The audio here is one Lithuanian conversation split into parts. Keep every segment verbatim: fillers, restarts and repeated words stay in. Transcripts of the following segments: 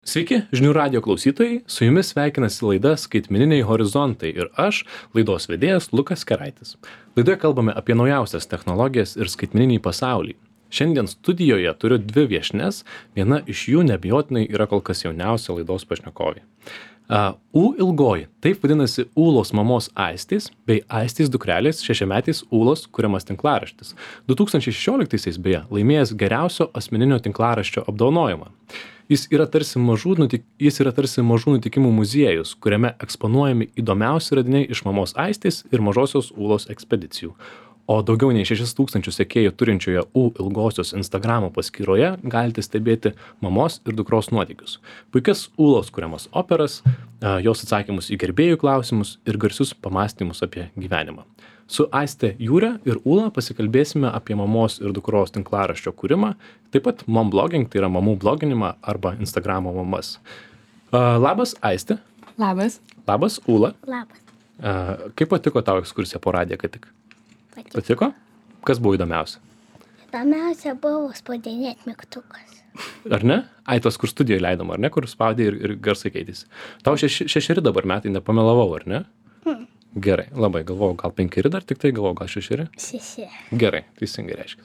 Sveiki, žinių radio klausytojai, su jumis sveikinasi laida Skaitmeniniai horizontai ir aš, laidos vedėjas Lukas Keraitis. Laidoje kalbame apie naujausias technologijas ir skaitmeninį pasaulį. Šiandien studijoje turiu dvi viešnes, viena iš jų neabejotinai yra kol kas jauniausia laidos pašnekovė. Uh, U ilgoji, taip vadinasi Ūlos mamos Aistės bei Aistės dukrelės šešiametės Ūlos kuriamas tinklaraštis. du tūkstančiai šešioliktaisiais beje laimėjęs geriausio asmeninio tinklaraščio apdovanojimą. Jis yra tarsi mažų, nutik, jis yra tarsi mažų nutikimų muziejus, kuriame eksponuojami įdomiausi radiniai iš mamos Aistės ir mažosios Ūlos ekspedicijų. O daugiau nei šešis tūkstančius sekėjų turinčioje U ilgosios Instagramo paskyroje galite stebėti mamos ir dukros nuotykius. Puikias Ūlos kuriamas operas, jos atsakymus į gerbėjų klausimus ir garsius pamąstymus apie gyvenimą. Su Aiste Jūre ir Ūla pasikalbėsime apie mamos ir dukros tinklaraščio kūrimą, taip pat mom blogging, tai yra mamų bloginimą arba Instagramo mamas. Uh, labas Aiste. Labas. Labas Ūla. Labas. Uh, kaip patiko tau ekskursija po radiją, kad tik? Patiko. Patiko? Kas buvo įdomiausia? Įdomiausia buvo spaudinėti mygtukas. Ar ne? Ai, tos, kur studijoje leidom, ar ne? Kur spaudė ir, ir garsai keitėsi. Tau šeši, šešeri dabar metai, nepamelavau, ar ne? Hmm. Gerai, labai galvojau, gal penkeri dar tik tai, galvojau, gal šešeri? Šeši. Gerai, teisingai reiškia.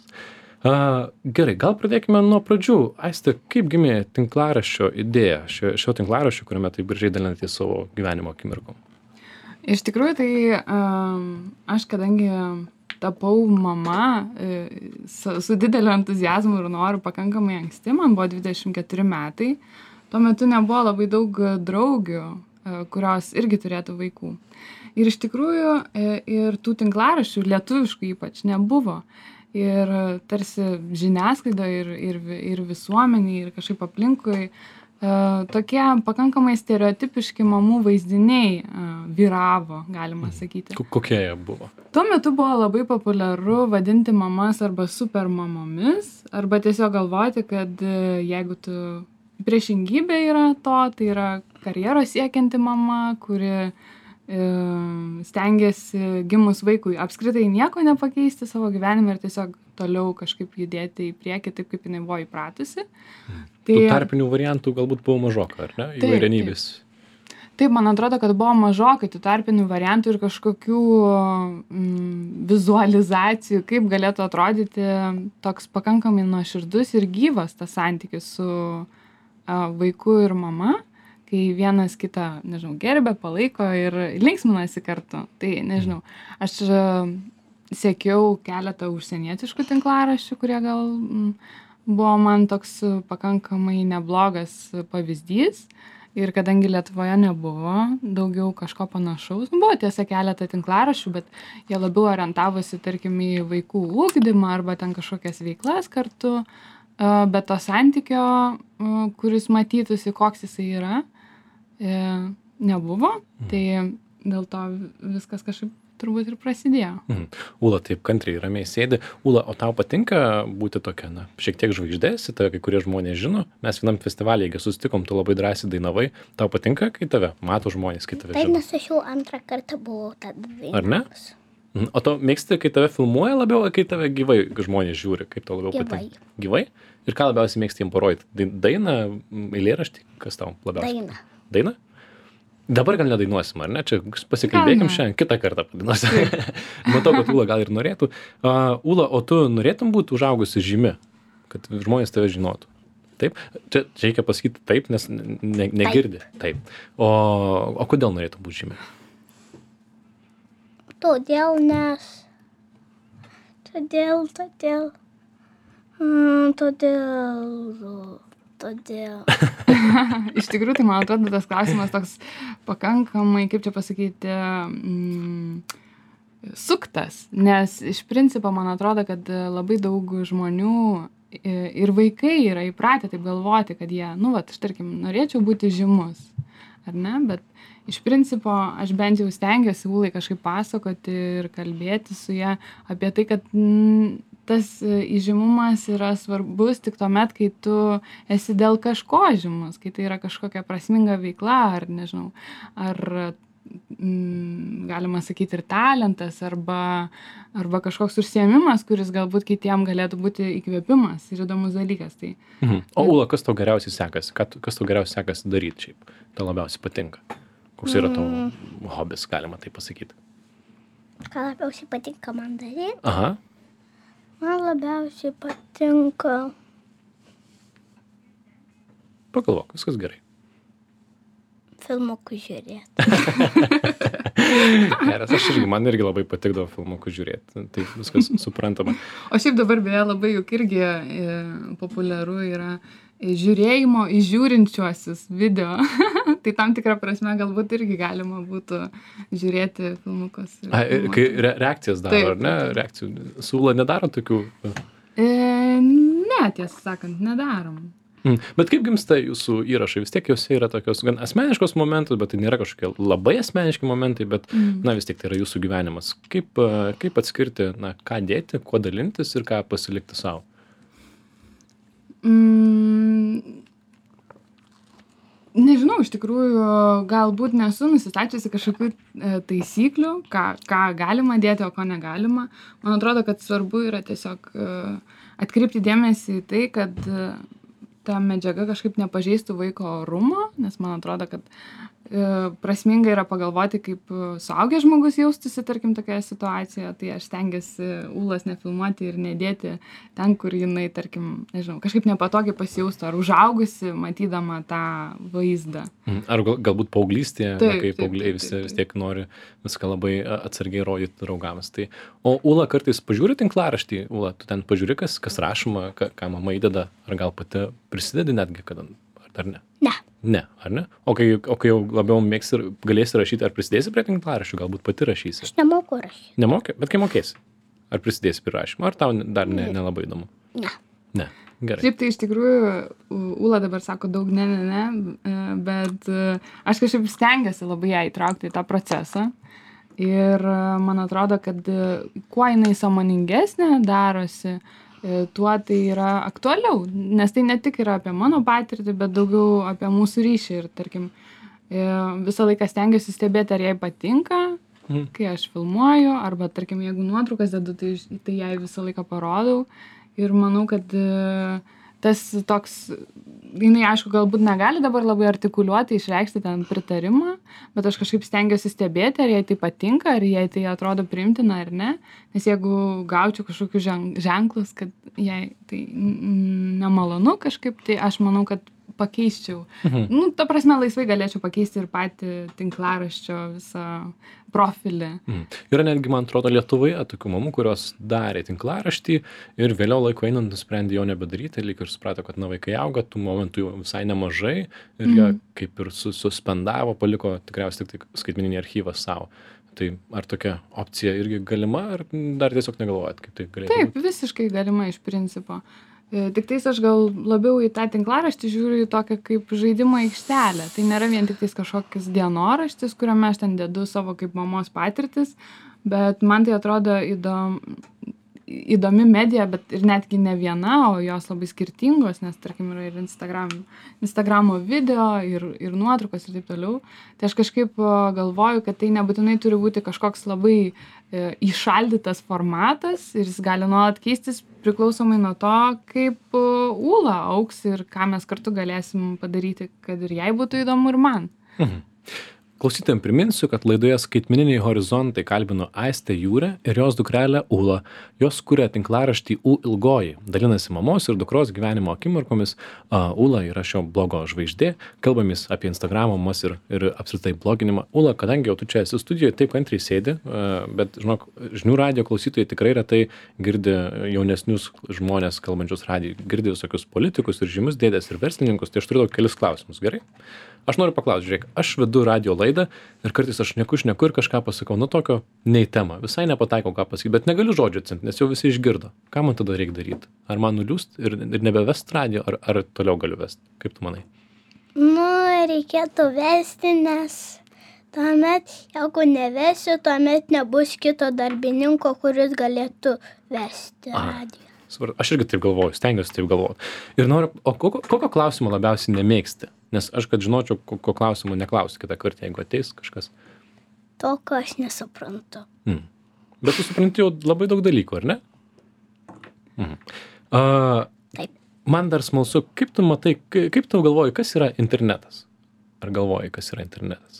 Uh, gerai, gal pradėkime nuo pradžių. Aiste, kaip gimė tinklaraščio idėja, šio, šio tinklaraščio, kuriame taip gražiai dalinatės savo gyvenimo akimirkom? Iš tikrųjų, tai um, aš kadangi tapau mama e, su, su dideliu entuzijazmu ir noru pakankamai anksti, man buvo dvidešimt keturi metai, tuo metu nebuvo labai daug draugių, e, kurios irgi turėtų vaikų. Ir iš tikrųjų e, ir tų tinklaraščių, lietuviškų ypač, nebuvo. Ir tarsi žiniasklaida ir, ir, ir visuomenė ir kažkaip aplinkui Uh, tokie pakankamai stereotipiški mamų vaizdiniai uh, vyravo, galima sakyti. Kokie jie buvo? Tuo metu buvo labai populiaru vadinti mamas arba super mamomis, arba tiesiog galvoti, kad uh, jeigu tu priešingybė yra to, tai yra karjeros siekianti mama, kuri uh, stengiasi gimus vaikui apskritai nieko nepakeisti savo gyvenime ir tiesiog toliau kažkaip judėti į priekį taip, kaip jinai buvo įpratusi. Hmm. Tai, tų tarpinių variantų galbūt buvo mažoka, ar ne? Įvairianybės. Taip, taip, man atrodo, kad buvo mažokai tų tarpinių variantų ir kažkokių mm, vizualizacijų, kaip galėtų atrodyti toks pakankamai nuoširdus ir gyvas tas santykis su a, vaiku ir mama, kai vienas kitą, nežinau, gerbė, palaiko ir linksminasi kartu. Tai, nežinau, aš sekiau keletą užsienietiškų tinklaraščių, kurie gal mm, buvo man toks pakankamai neblogas pavyzdys. Ir kadangi Lietuvoje nebuvo daugiau kažko panašaus, buvo tiesa keletą tinklaraščių, bet jie labiau orientavosi, tarkim, į vaikų ūkdymą arba ten kažkokias veiklas kartu, bet to santykio, kuris matytųsi, koks jisai yra, nebuvo. Tai dėl to viskas kažkaip turbūt ir prasidėjo. Mhm. Ūla taip kantriai ramiai sėdi. Ūla, o tau patinka būti tokia, na, šiek tiek žvaigždės, tave kai kurie žmonės žino. Mes vienam festivalyje susitikom, tu labai drąsiai dainavai. Tau patinka, kai tave mato žmonės, kai tave Taip, žino? nes aš jau antrą kartą buvau tada dainavus. Ar ne? Mhm. O to mėgsti, kai tave filmuoja labiau, ar kai tave gyvai žmonės žiūri? Kaip tau labiau Gyvai. patinka? Gyvai? Ir ką labiausiai mėgsti jiem parodyti? Dainą, eilėraštį? Kas tau labiausiai? Daina. Daina? Dabar gal nedainuosim, ar ne? Čia pasikalbėkim šiandien, kitą kartą padainuosim. Matau, kad Ūla gal ir norėtų. Uh, Ūla, o tu norėtum būti užaugusi žymi, kad žmonės tave žinotų? Taip? Čia, čia reikia pasakyti taip, nes ne, negirdi. Taip. O, o kodėl norėtum būti žymi? Todėl, nes... Todėl, todėl... Mm, todėl... Todėl. Iš tikrųjų, tai man atrodo, tas klausimas toks pakankamai, kaip čia pasakyti, mm, suktas, nes iš principo man atrodo, kad labai daug žmonių ir vaikai yra įpratę taip galvoti, kad jie, nu, vat, aš tarkim, norėčiau būti žymus, ar ne, bet iš principo aš bent jau stengiuosi Ūlai kažkaip pasakoti ir kalbėti su ją apie tai, kad mm, tas įžymumas yra svarbus tik tuomet, kai tu esi dėl kažko žymus, kai tai yra kažkokia prasminga veikla, ar nežinau, ar mm, galima sakyti, ir talentas, arba, arba kažkoks užsiėmimas, kuris galbūt kitiem galėtų būti įkvėpimas ir įdomus dalykas. Tai, Mhm. O Ula, kas tau geriausiai sekasi? Ką tu- Kas tau geriausiai sekasi daryti šiaip? Tau labiausiai patinka? Koks yra tavo hobis, galima tai pasakyti? Ką labiausiai patinka man daryti? Aha. Man labiausiai patinka Pagalvok, viskas gerai. filmukų žiūrėti. Geras, aš irgi, man irgi labai patikdavo filmukus žiūrėti. Tai viskas suprantama. o šiaip dabar beje labai juk irgi e, populiaru yra žiūrėjimo į žiūrinčiuosius video. Tai tam tikrą prasme galbūt irgi galima būtų žiūrėti filmukus. ir A, ir filmuoti. kai re reakcijas daro, Taip, ar ne? taip, taip. Reakcijų. Sula nedaro tokių. E, ne, tiesą sakant, nedarom. Mm. Bet kaip gimsta jūsų įrašai? Vis tiek juose yra tokios gan asmeniškos momentus, bet tai nėra kažkokie labai asmeniški momentai, bet, Mm. na, vis tiek tai yra jūsų gyvenimas. Kaip, a, kaip atskirti, na, ką dėti, kuo dalintis ir ką pasilikti savo? Mm, nežinau, iš tikrųjų, galbūt nesu nusistačiusi kažkokių e, taisyklių, ką, ką galima dėti, o ko negalima. Man atrodo, kad svarbu yra tiesiog e, atkreipti dėmesį į tai, kad e, ta medžiaga kažkaip nepažeistų vaiko orumo, nes man atrodo, kad e, prasminga yra pagalvoti, kaip e, suaugęs žmogus jaustųsi, tarkim, tokioje situacijoje. Tai aš stengiuosi Ulos nefilmuoti ir nedėti ten, kur jinai, tarkim, nežinau, kažkaip nepatogiai pasijaustų, ar užaugusi, matydama tą vaizdą. Mm. Ar gal, galbūt paauglystėje, na, Taip, kai taip, paaugliai taip, visi taip, vis taip. tiek nori viską labai a, atsargiai rodyti draugams. Tai, o Ula kartais pažiūri tinklaraštį, Ula, tu ten pažiūri, kas, kas rašoma, ką, ką mama įdeda, ar gal pati prisidedi netgi, kada, ar dar ne? Ne. Ne, ar ne? O kai, o kai jau labiau mėgsi ir galėsi rašyti, ar prisidėsi prie tinklaraščių, galbūt pati rašysi? Aš nemoku rašyti. Nemokė, bet kai mokėsi, ar prisidėsi prie rašymo, ar tau dar ne, nelabai įdomu? Ne. Ne, gerai. Šiaip tai iš tikrųjų, U- Ula dabar sako daug ne, ne, ne, e, bet e, aš kažkaip stengiuosi labai ją įtraukti į tą procesą. Ir e, man atrodo, kad e, kuo jinai sąmoningesnė darosi, e, tuo tai yra aktualiau. Nes tai ne tik yra apie mano patirtį, bet daugiau apie mūsų ryšį. Ir tarkim, e, visą laiką stengiuosi stebėti, ar jai patinka, Mhm. kai aš filmuoju, arba tarkim, jeigu nuotraukas dedu, tai, tai jai visą laiką parodau. Ir manau, kad e, tas toks, jinai aišku, galbūt negali dabar labai artikuliuoti, išreikšti ten pritarimą, bet aš kažkaip stengiuosi stebėti, ar jai tai patinka, ar jai tai atrodo priimtina ar ne. Nes jeigu gaučiau kažkokius žen- ženklus, kad jai tai mm, nemalonu kažkaip, tai aš manau, kad pakeiščiau. Mhm. Nu, ta prasme, laisvai galėčiau pakeisti ir patį tinklaraščio visą profilį. Mm. Yra netgi, man atrodo, Lietuvoje tokių mamų, kurios darė tinklaraštį ir vėliau laiko einant nusprendė jo nebedaryti, lyg ir suprato, kad na vaikai auga, tų momentų jau visai nemažai ir jie Mhm. kaip ir su, suspendavo, paliko tikriausiai tik tai skaitmeninį archyvą savo. Tai ar tokia opcija irgi galima, ar dar tiesiog negalvojat, kaip tai galėtų Taip, būti? visiškai galima iš principo. E, Tik tais aš gal labiau į tą tinklaraštį žiūriu į tokią kaip žaidimo aikštelę. Tai nėra vien tik tais kažkokias dienoraštis, kuriame aš ten dedu savo kaip mamos patirtis, bet man tai atrodo įdom, įdomi medija, bet ir netgi ne viena, o jos labai skirtingos, nes tarkim yra ir Instagram, Instagramo video, ir, ir nuotraukos ir taip toliau. Tai aš kažkaip o, galvoju, kad tai nebūtinai turi būti kažkoks labai e, įšaldytas formatas ir jis gali nuolat keistis priklausomai nuo to, kaip o, Ula augs ir ką mes kartu galėsim padaryti, kad ir jai būtų įdomu ir man. Mhm. Klausytojams priminsiu, kad laidoje Skaitmeniniai horizontai kalbino Aistę Jūrę ir jos dukrelę Ulą. Jos kuria tinklaraštį U ilgoji, dalinasi mamos ir dukros gyvenimo akimirkomis. Uh, Ula yra šio blogo žvaigždė, kalbamės apie Instagram mamas ir, ir apskritai bloginimą. Ula, kadangi jau tu čia esi studijoje, taip kantriai sėdi, uh, bet žinok, žinių radijo klausytojai tikrai retai girdi jaunesnius žmonės kalbančius radijo, girdi visokius politikus ir žymus dėdės ir verslininkus, tai aš turiu kelis klausimus, gerai? Aš noriu paklausti, žiūrėk, aš vedu radio laidą ir kartais aš šneku, šneku ir kažką pasakau, nu tokio nei tema, visai nepataikau ką pasakyti, bet negaliu žodžio atsimti, nes jau visi išgirdo. Ką man tada reikia daryti? Ar man nuliūst ir, ir nebevest radio, ar, ar toliau galiu vesti? Kaip tu manai? Nu, reikėtų vesti, nes tuomet, jeigu nevesiu, tuomet nebus kito darbininko, kuris galėtų vesti Aha. radiją. Supratau. Aš irgi taip galvoju, stengiuosi taip galvoti. Ir noriu, o kokio, kokio klausimo labiausiai nemėgsti? Nes aš, kad žinočiau, kokio klausimo neklausiu kitą kartą, jeigu ateis kažkas. to, ko aš nesuprantu. Mm. Bet tu supranti jau labai daug dalykų, ar ne? Mhm. Uh, Taip. Man dar smalsu, kaip tu matai, kaip tu galvoji, kas yra internetas? Ar galvoji, kas yra internetas?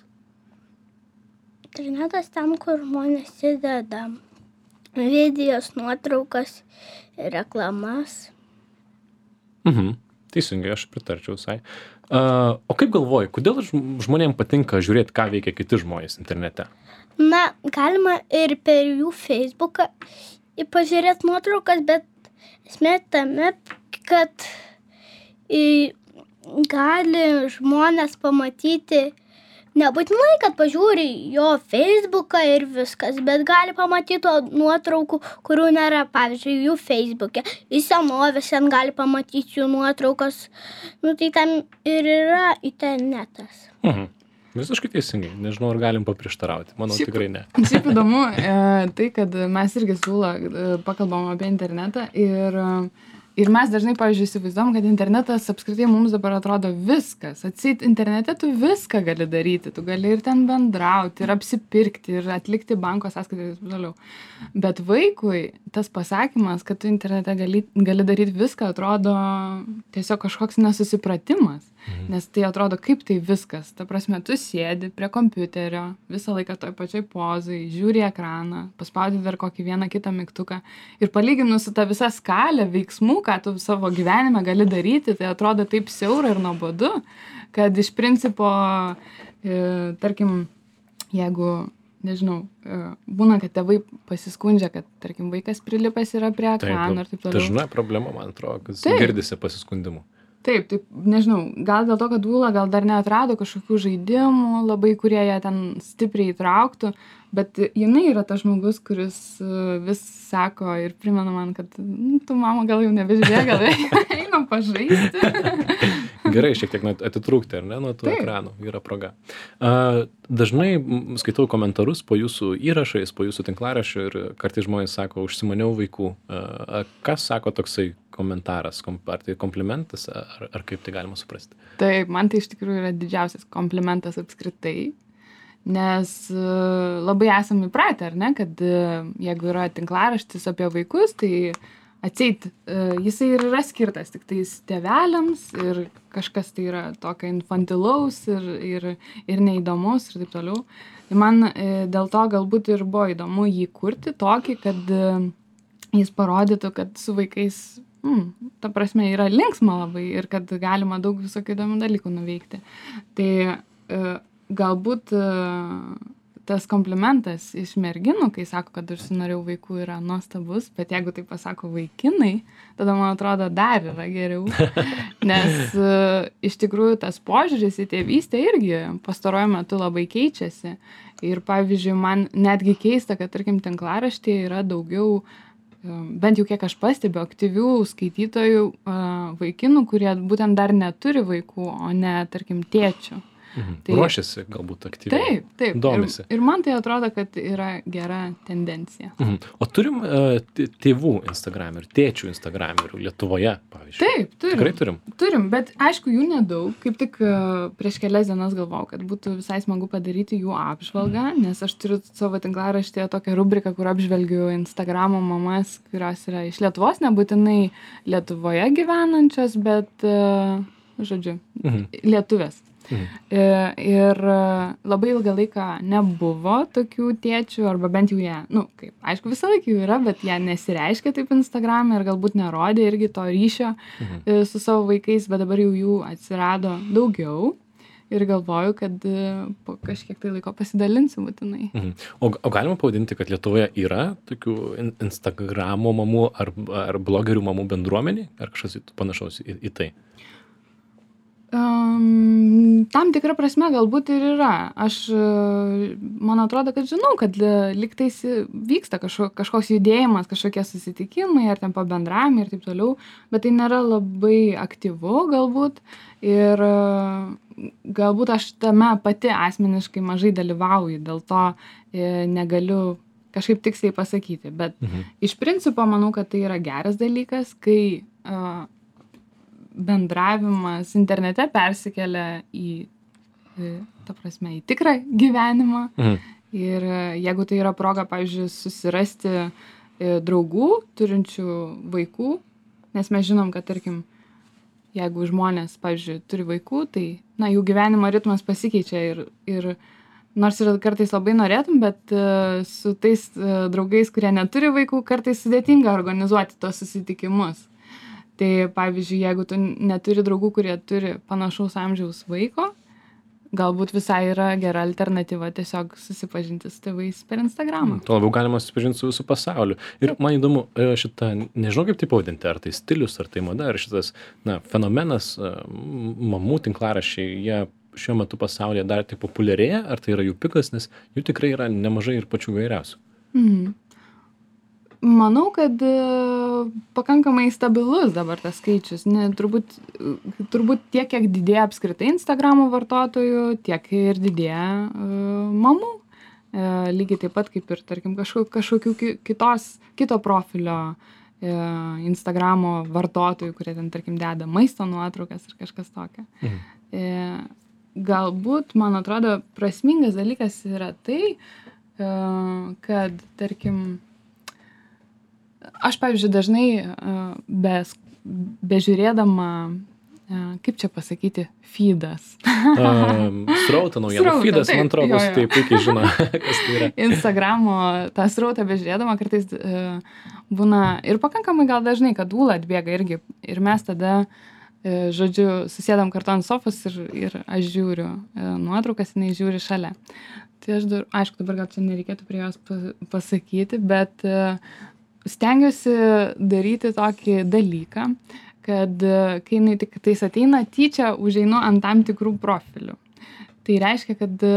Internetas ten, kur žmonės įdeda videos, nuotraukas, reklamas. Mhm. Teisingai, aš pritarčiau visai. Uh, o kaip galvoji, kodėl žmonėms patinka žiūrėti, ką veikia kiti žmonės internete? Na, galima ir per jų Facebooką pažiūrėti nuotraukas, bet esmė tame, kad į, gali žmonės pamatyti, nebūtinai, kad pažiūri jo Facebooką ir viskas, bet gali pamatyti nuotraukų, kurių nėra, pavyzdžiui, jų Facebook'e. Į senovės ten gali pamatyti jų nuotraukas. Nu, tai ten ir yra internetas. Mhm. Visiškai teisingai. Nežinau, ar galim paprieštarauti. Manau, Šiaip- tikrai ne. Šiaip įdomu, e, tai, kad mes irgi su Ūla e, pakalbam apie internetą ir, e, ir mes dažnai, pavyzdžiui, įsivaizduom, kad internetas apskritai mums dabar atrodo viskas. Atseit, internete tu viską gali daryti, tu gali ir ten bendrauti, ir apsipirkti, ir atlikti banko sąskaitą ir taip toliau. Bet vaikui tas pasakymas, kad tu internete gali, gali daryti viską, atrodo tiesiog kažkoks nesusipratimas. Mhm. Nes tai atrodo, kaip tai viskas. Ta prasme, tu sėdi prie kompiuterio, visą laiką toj pačioj pozai, žiūri į ekraną, paspaudi dar kokį vieną kitą mygtuką. Ir palyginus su ta visa skalė veiksmų, ką tu savo gyvenime gali daryti, tai atrodo taip siaura ir nuobodu, kad iš principo, e, tarkim, jeigu, nežinau, e, būna, kad tėvai pasiskundžia, kad, tarkim, vaikas prilipęs yra prie ekrano ir taip toliau. Dažna problema, man atrodo, kad Taip. girdisi pasiskundimų. Taip, taip, nežinau, gal dėl to, kad Ūla gal dar neatrado kažkokių žaidimų labai, kurie ją ten stipriai įtrauktų, bet jinai yra tas žmogus, kuris e, vis sako ir primena man, kad "Nu, tu, mama, gal jau nebežiūrėk, gal einam pažaisti." Gerai, šiek tiek nuo- atitrūkti, ar ne, nuo tų Taip. ekranų, yra proga. A, dažnai m, skaitau komentarus po jūsų įrašais, po jūsų tinklaraščių ir kartais žmonės sako, užsimaniau vaikų. A, kas sako toksai komentaras? Kom, ar tai komplimentas, ar, ar kaip tai galima suprasti? Taip, man tai iš tikrųjų yra didžiausias komplimentas apskritai, nes e, labai esame įpratę, ar ne, kad e, jeigu yra tinklaraštis apie vaikus, tai atseit, e, jisai ir yra skirtas tik tais tėveliams ir kažkas tai yra tokio infantilaus ir, ir, ir neįdomus ir taip toliau. Tai man e, dėl to galbūt ir buvo įdomu jį kurti tokį, kad e, jis parodytų, kad su vaikais, mm, ta prasme, yra linksma labai ir kad galima daug visokių įdomių dalykų nuveikti. Tai e, galbūt e, tas komplimentas iš merginų, kai sako, kad užsinorėjau vaikų, yra nuostabus, bet jeigu tai pasako vaikinai, tada man atrodo dar yra geriau. Nes e, iš tikrųjų tas požiūris į tėvystę irgi pastaruoju metu labai keičiasi. Ir pavyzdžiui, man netgi keista, kad, tarkim, tinklaraštyje yra daugiau, e, bent jau kiek aš pastebiu, aktyvių skaitytojų e, vaikinų, kurie būtent dar neturi vaikų, o ne, tarkim, tėčių. Mhm. Tai- Ruošiasi galbūt aktyviai. Taip, taip. Domisi. Ir, ir man tai atrodo, kad yra gera tendencija. Mhm. O turim uh, tėvų Instagramerių, tėčių Instagramerių Lietuvoje, pavyzdžiui? Taip, turim. Tikrai turim. Turim, bet aišku, jų nedaug. Kaip tik e, prieš kelias dienas galvojau, kad būtų visai smagu padaryti jų apžvalgą, nes aš turiu savo tinklaraštyje tokią rubriką, kur apžvelgiu Instagramo mamas, kurios yra iš Lietuvos, nebūtinai Lietuvoje gyvenančios, bet, e, žodžiu, Mhm. lietuvės. Mhm. E, Ir e, labai ilgą laiką nebuvo tokių tėčių, arba bent jau jie, nu, kaip, aišku, visą laiką jų yra, bet jie nesireiškia taip Instagram'e ir galbūt nerodė irgi to ryšio Mhm. e, su savo vaikais, bet dabar jau jų atsirado daugiau ir galvoju, kad e, po kažkiek tai laiko pasidalinsiu būtinai. Mhm. O, o galima pavadinti, kad Lietuvoje yra tokių in- Instagramo mamų ar, ar blogerių mamų bendruomenė, ar kažkas panašaus į, į tai? Um, tam tikrą prasme galbūt ir yra. Aš, e, man atrodo, kad žinau, kad e, lygtais vyksta kažko, kažkoks judėjimas, kažkokie susitikimai ar ten pabendravimai ir taip toliau, bet tai nėra labai aktyvu galbūt ir e, galbūt aš tame pati asmeniškai mažai dalyvauju, dėl to e, negaliu kažkaip tiksliai pasakyti, bet Mhm. iš principo manau, kad tai yra geras dalykas, kai e, bendravimas internete persikelia į, į, ta prasme, į tikrą gyvenimą Mhm. Ir jeigu tai yra proga, pavyzdžiui, susirasti draugų turinčių vaikų, nes mes žinom, kad, tarkim, jeigu žmonės, pavyzdžiui, turi vaikų, tai, na, jų gyvenimo ritmas pasikeičia ir, ir nors ir kartais labai norėtum, bet uh, su tais uh, draugais, kurie neturi vaikų, kartais sudėtinga organizuoti tos susitikimus. Tai, pavyzdžiui, jeigu tu neturi draugų, kurie turi panašaus amžiaus vaiko, galbūt visai yra gera alternatyva tiesiog susipažinti su tėvais per Instagramą. Tuo labiau galima susipažinti su visų pasauliu. Ir man įdomu, šitą, nežinau kaip tai pavadinti, ar tai stilius, ar tai mada, ar šitas, na, fenomenas, mamų tinklaraščiai, jie šiuo metu pasaulyje dar tik populiarėja, ar tai yra jų pikas, nes jų tikrai yra nemažai ir pačių vairiausių. Mhm. Manau, kad pakankamai stabilus dabar tas skaičius. Ne, turbūt, turbūt tiek, kiek didėja apskritai Instagramo vartotojų, tiek ir didėja uh, mamų. Uh, lygiai taip pat kaip ir, tarkim, kažkokių, kažkokių kitos, kito profilio uh, Instagramo vartotojų, kurie ten, tarkim, deda maisto nuotraukas ir kažkas tokio. Mhm. Uh, galbūt, man atrodo, prasmingas dalykas yra tai, uh, kad, tarkim, aš, pavyzdžiui, dažnai be, bežiūrėdama, kaip čia pasakyti, feedas. Um, srautą naujienų. Feedas, man atrodo, tai puikiai žino, kas tai yra. Instagramo tą srautą bežiūrėdama kartais uh, būna ir pakankamai gal dažnai, kad Ūla atbėga irgi. Ir mes tada, uh, žodžiu, susėdam kartu ant sofos ir, ir aš žiūriu uh, nuotraukas, jinai žiūri šalia. Tai aš, dar, aišku, dabar gal čia nereikėtų prie jos pasakyti, bet uh, stengiuosi daryti tokį dalyką, kad kai jinai tik tais ateina, tyčia užeinu ant tam tikrų profilių. Tai reiškia, kad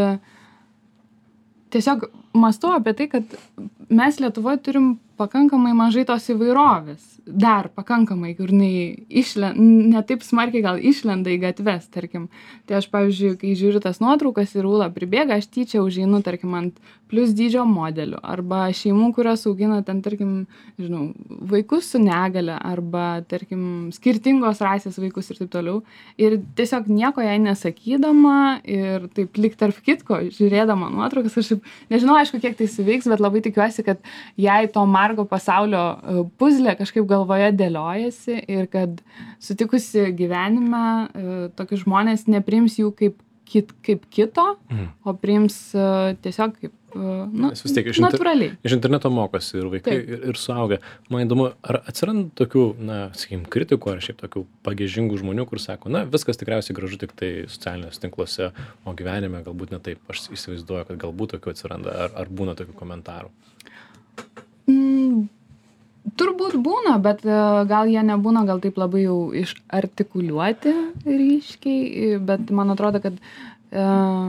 tiesiog mąstau apie tai, kad mes Lietuvoje turim pakankamai mažai tos įvairovės. Dar pakankamai, kur jinai išlenda, ne taip smarkiai gal išlenda į gatves, tarkim. Tai aš, pavyzdžiui, kai žiūriu tas nuotraukas ir Ūla pribėga, aš tyčia užeinu, tarkim, ant plus dydžio modelių. Arba šeimų, kurios augina ten, tarkim, žinau, vaikus su negale, arba, tarkim, skirtingos rasės vaikus ir taip toliau. Ir tiesiog nieko jai nesakydama ir taip lyg tarp kitko, žiūrėdama nuotraukas, aš taip, nežinau, aišku, kiek tai suveiks, bet labai tikiuosi, kad jai to margo pasaulio puzlė kažkaip galvoje dėliojasi ir kad sutikusi gyvenime tokius žmonės nepriims jų kaip, kit, kaip kito, mm. o priims tiesiog kaip nu, tiek, iš natūraliai. Inter, iš interneto mokosi ir vaikai, ir, ir suaugę. Man įdomu, ar atsiranda tokių, na, sakykim, kritikų ar šiaip tokių pagiežingų žmonių, kur sako, na, viskas tikriausiai gražu tik tai socialiniuose tinkluose, o gyvenime galbūt ne taip. Aš įsivaizduoju, kad galbūt tokių atsiranda, ar, ar būna tokių komentarų. Mm. Turbūt būna, bet gal jie nebūna gal taip labai jau išartikuliuoti ryškiai, bet man atrodo, kad e,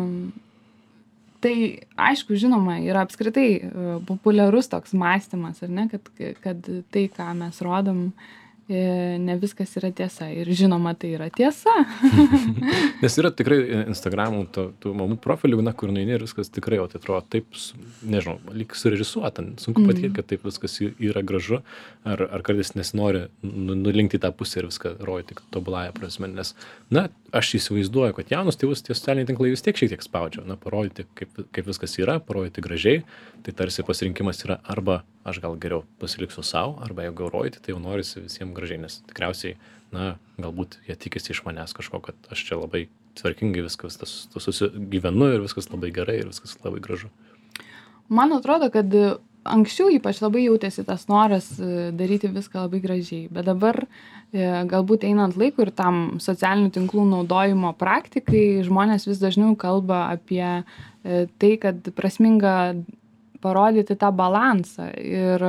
tai, aišku, žinoma, yra apskritai populiarus toks mąstymas, ar ne, kad, kad tai, ką mes rodom, ne viskas yra tiesa. Ir žinoma, tai yra tiesa. Nes yra tikrai Instagramų tų, tų mamų profilių, na, kur nueini ir viskas tikrai, o tai atrodo taip, nežinau, lyg surežisuota. Sunku patikėti, kad taip viskas yra gražu. Ar, ar kartais nesinori nulinkti tą pusę ir viską rodyti tik tobuląją prasme. Nes, na, aš įsivaizduoju, kad jaunus tėvus tie socialiniai tinklai vis tiek šiek tiek spaudžia. Na, parodyti, kaip, kaip viskas yra, parodyti gražiai. Tai tarsi pasirinkimas yra arba aš gal geriau pasiliksiu savo, arba jeigu rodyti, tai jau norisi visiems gražiai, nes tikriausiai, na, galbūt jie tikisi iš manęs kažko, kad aš čia labai tvarkingai viskas susigyvenu ir viskas labai gerai ir viskas labai gražu. Man atrodo, kad anksčiau ypač labai jautėsi tas noras daryti viską labai gražiai, bet dabar galbūt einant laikui ir tam socialinių tinklų naudojimo praktikai, žmonės vis dažniau kalba apie tai, kad prasminga parodyti tą balansą. Ir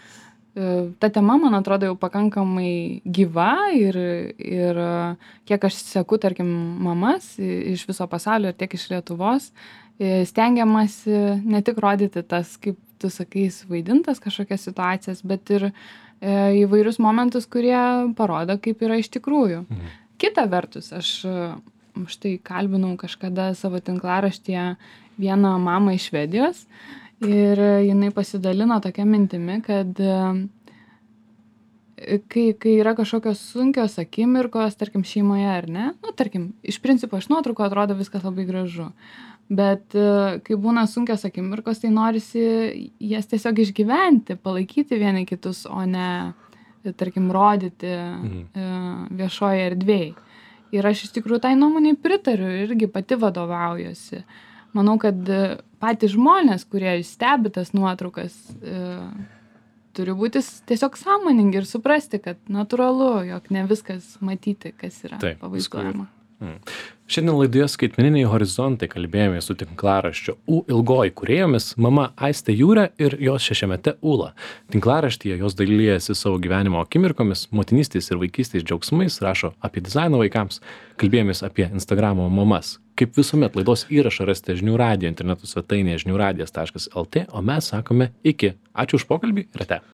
ta tema, man atrodo, jau pakankamai gyva ir, ir kiek aš seku, tarkim, mamas iš viso pasaulio ir tiek iš Lietuvos, stengiamasi ne tik rodyti tas, kaip tu sakai, vaidintas kažkokias situacijas, bet ir įvairius momentus, kurie parodo, kaip yra iš tikrųjų. Mhm. Kita vertus, aš štai kalbinau kažkada savo tinklaraštyje vieną mamą iš Švedijos, ir jinai pasidalino tokia mintimi, kad kai, kai yra kažkokios sunkios akimirkos, tarkim, šeimoje, ar ne? Nu, tarkim, iš principo iš nuotraukų atrodo viskas labai gražu. Bet kai būna sunkios akimirkos, tai norisi jas tiesiog išgyventi, palaikyti vieni kitus, o ne, tarkim, rodyti mhm. viešoje erdvėje. Ir aš iš tikrųjų tai nuomonei pritariu, irgi pati vadovaujuosi. Manau, kad patys žmonės, kurie stebi tas nuotraukas, turi būti tiesiog sąmoningi ir suprasti, kad natūralu, jog ne viskas matyti, kas yra pavaizduojama. Mm. Šiandien laidoje Skaitmeniniai horizontai kalbėjome su tinklaraščio U ilgoji kūrėjomis mama Aiste Jūrė ir jos šešiamete Ūla. Tinklaraštyje jos dalyjasi savo gyvenimo akimirkomis, motinystės ir vaikystės džiaugsmais, rašo apie dizainą vaikams, kalbėjomės apie Instagramo mamas. Kaip visuomet laidos įrašą rasite žinių radijo interneto svetainėje žinių radijas taškas lt, o mes sakome iki. Ačiū už pokalbį ir ate.